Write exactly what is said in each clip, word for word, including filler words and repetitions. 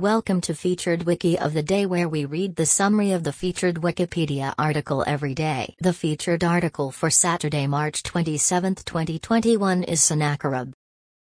Welcome to Featured Wiki of the Day, where we read the summary of the featured Wikipedia article every day. The featured article for Saturday, March twenty-seventh, twenty twenty-one is Sennacherib.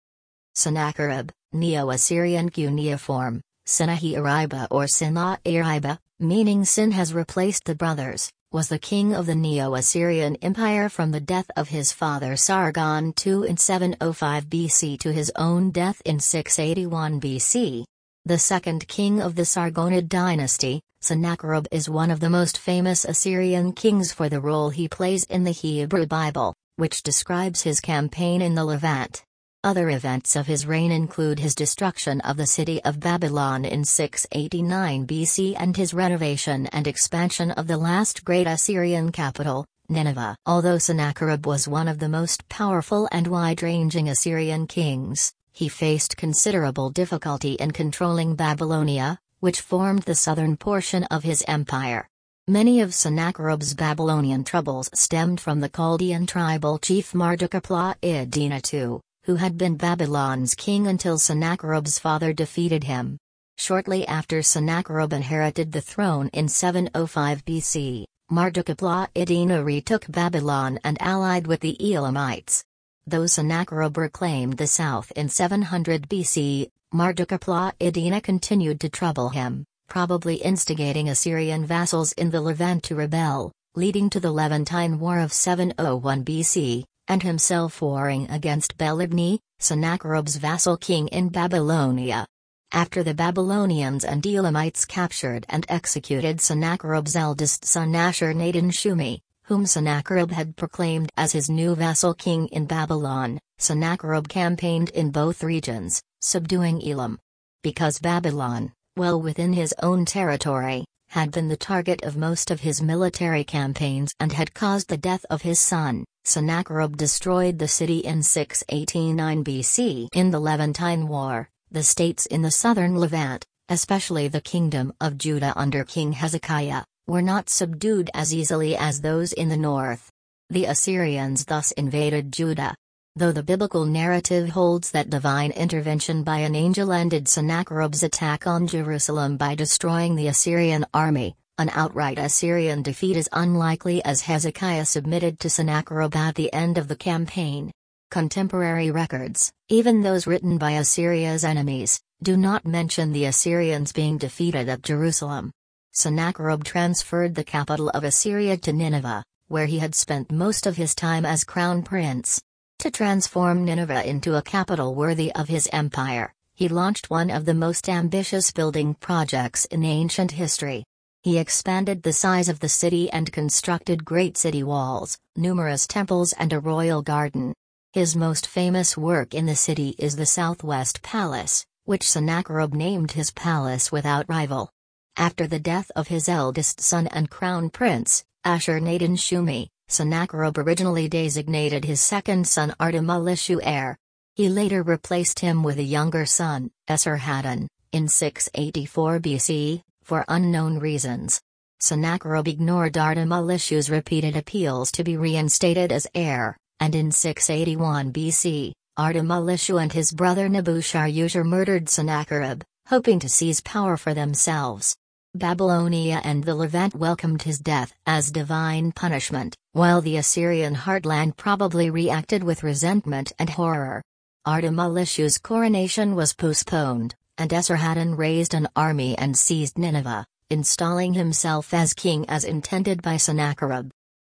Sennacherib, Neo-Assyrian cuneiform, Sennacherib or Sennacherib, meaning Sin has replaced the brothers, was the king of the Neo-Assyrian Empire from the death of his father Sargon the Second in seven oh five B C to his own death in six eighty-one B C. The second king of the Sargonid dynasty, Sennacherib is one of the most famous Assyrian kings for the role he plays in the Hebrew Bible, which describes his campaign in the Levant. Other events of his reign include his destruction of the city of Babylon in six eighty-nine B C and his renovation and expansion of the last great Assyrian capital, Nineveh. Although Sennacherib was one of the most powerful and wide-ranging Assyrian kings, he faced considerable difficulty in controlling Babylonia, which formed the southern portion of his empire. Many of Sennacherib's Babylonian troubles stemmed from the Chaldean tribal chief Marduk-apla-iddina the Second, who had been Babylon's king until Sennacherib's father defeated him. Shortly after Sennacherib inherited the throne in seven oh five B C, Marduk-apla-iddina retook Babylon and allied with the Elamites. Though Sennacherib reclaimed the south in seven hundred B C, Marduk-apla-iddina continued to trouble him, probably instigating Assyrian vassals in the Levant to rebel, leading to the Levantine War of seven oh one B C, and himself warring against Bel-ibni, Sennacherib's vassal king in Babylonia. After the Babylonians and Elamites captured and executed Sennacherib's eldest son Ashur-nadin-shumi, whom Sennacherib had proclaimed as his new vassal king in Babylon, Sennacherib campaigned in both regions, subduing Elam. Because Babylon, well within his own territory, had been the target of most of his military campaigns and had caused the death of his son, Sennacherib destroyed the city in six eighty-nine B C. In the Levantine War, the states in the southern Levant, especially the kingdom of Judah under King Hezekiah, were not subdued as easily as those in the north. The Assyrians thus invaded Judah. Though the biblical narrative holds that divine intervention by an angel ended Sennacherib's attack on Jerusalem by destroying the Assyrian army, an outright Assyrian defeat is unlikely, as Hezekiah submitted to Sennacherib at the end of the campaign. Contemporary records, even those written by Assyria's enemies, do not mention the Assyrians being defeated at Jerusalem. Sennacherib transferred the capital of Assyria to Nineveh, where he had spent most of his time as crown prince. To transform Nineveh into a capital worthy of his empire, he launched one of the most ambitious building projects in ancient history. He expanded the size of the city and constructed great city walls, numerous temples and a royal garden. His most famous work in the city is the Southwest Palace, which Sennacherib named his palace without rival. After the death of his eldest son and crown prince, Ashur-nadin-shumi, Sennacherib originally designated his second son Artamalishu heir. He later replaced him with a younger son, Esarhaddon, in six eighty-four B C, for unknown reasons. Sennacherib ignored Artamalishu's repeated appeals to be reinstated as heir, and in six eighty-one B C, Artamalishu and his brother Nebuchadnezzar murdered Sennacherib, hoping to seize power for themselves. Babylonia and the Levant welcomed his death as divine punishment, while the Assyrian heartland probably reacted with resentment and horror. Artamalishu's coronation was postponed, and Esarhaddon raised an army and seized Nineveh, installing himself as king as intended by Sennacherib.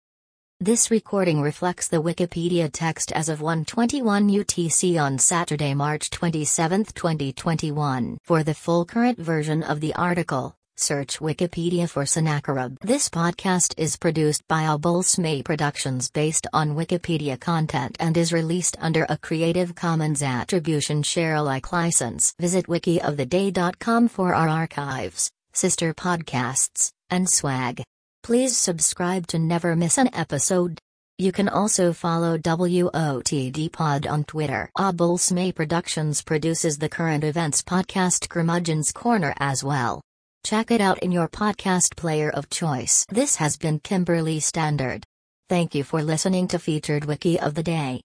This recording reflects the Wikipedia text as of one twenty-one U T C on Saturday, March twenty-seventh, twenty twenty-one. For the full current version of the article, search Wikipedia for Sennacherib. This podcast is produced by Abulsme Productions based on Wikipedia content and is released under a Creative Commons Attribution Share Alike license. Visit wiki of the day dot com for our archives, sister podcasts, and swag. Please subscribe to never miss an episode. You can also follow W O T D Pod on Twitter. Abulsme Productions produces the current events podcast Curmudgeon's Corner as well. Check it out in your podcast player of choice. This has been Kimberly Standard. Thank you for listening to Featured Wiki of the Day.